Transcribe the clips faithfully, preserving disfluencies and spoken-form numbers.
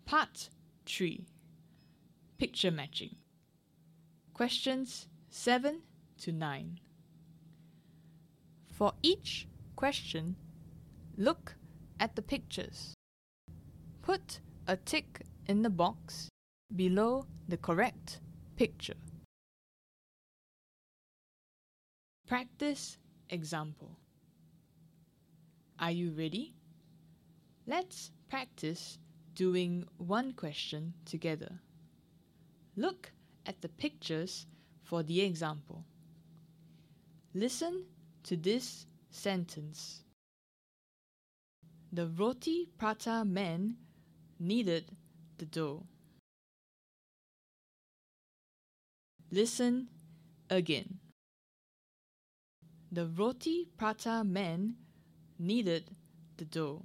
Part three. Picture matching. Questions seven to nine. For each question, look at the pictures. Put a tick in the box below the correct picture. Practice example. Are you ready? Let's practice doing one question together. Look at the pictures for the example. Listen to this sentence. The roti prata man kneaded the dough. Listen again. The roti prata man kneaded the dough.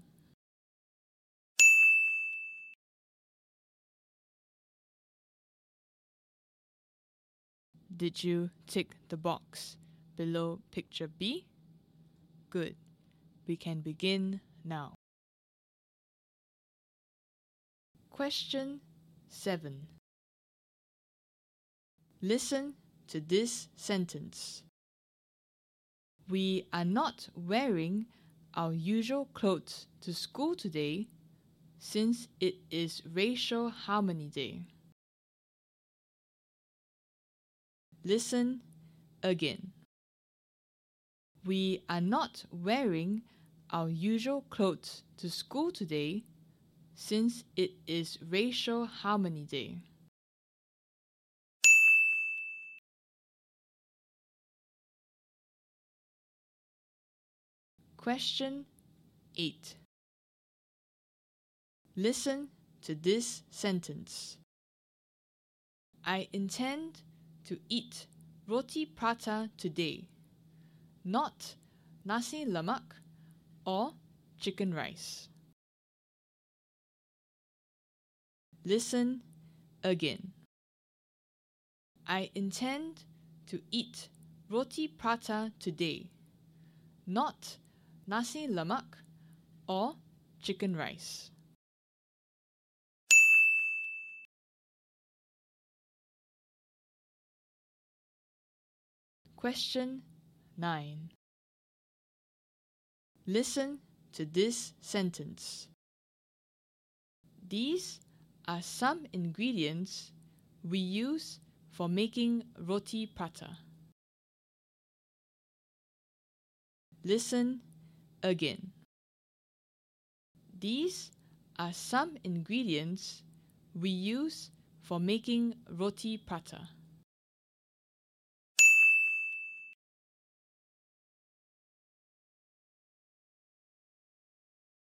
Did you tick the box below picture B? Good. We can begin now. Question seven. Listen to this sentence. We are not wearing our usual clothes to school today since it is Racial Harmony Day. Listen again. We are not wearing our usual clothes to school today since it is Racial Harmony Day. Question eight. Listen to this sentence. I intend to eat roti prata today, not nasi lemak or chicken rice. Listen again. I intend to eat roti prata today, not nasi lemak or chicken rice. Question nine. Listen to this sentence. These are some ingredients we use for making roti prata. Listen again. These are some ingredients we use for making roti prata.